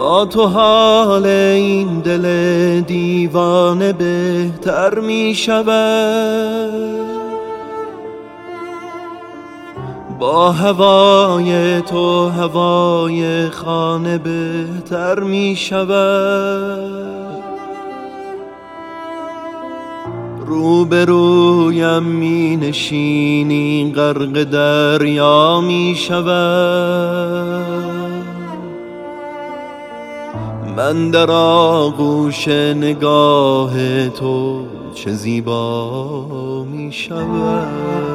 با تو حال این دل دیوانه بهتر می شود، با هوای تو هوای خانه بهتر می شود. روبرویم می نشینی غرق دریا می شود، من در آغوش نگاه تو چه زیبا می شود.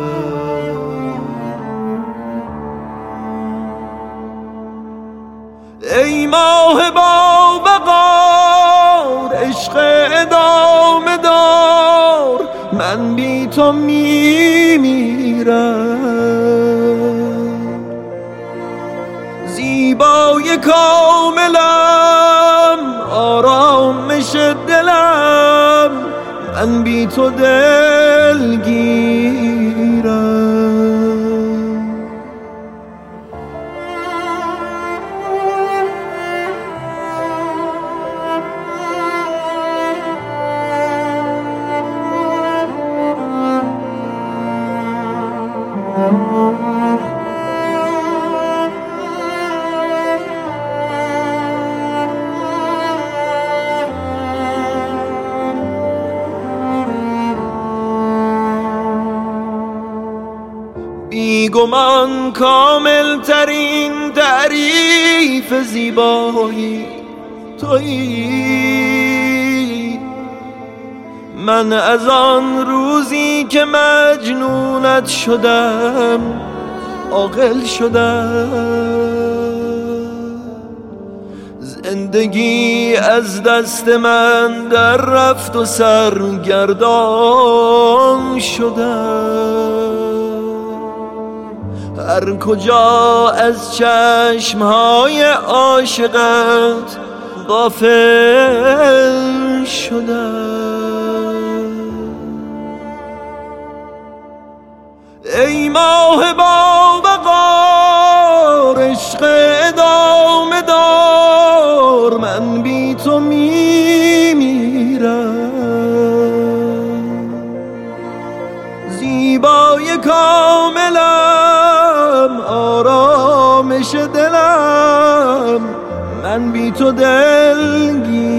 ای ماه با وقار عشق ادامه دار، من بی تو می میرم. زیبای کاملم آرامش دلم، من بی تو دلگیرم. بیگمان کامل ترین تعریف زیبایی تویی. من از آن روزی که مجنونت شدم عاقل شدم، زندگی از دست من در رفت و سرگردان شدم. هر کجا از چشمهای عاشقت غافل شدم. ای ماه با وقار عشق ادامه دار، من بی تو می میرم. زیبای کاملم آرامش دلم، من بی تو دلگیرم.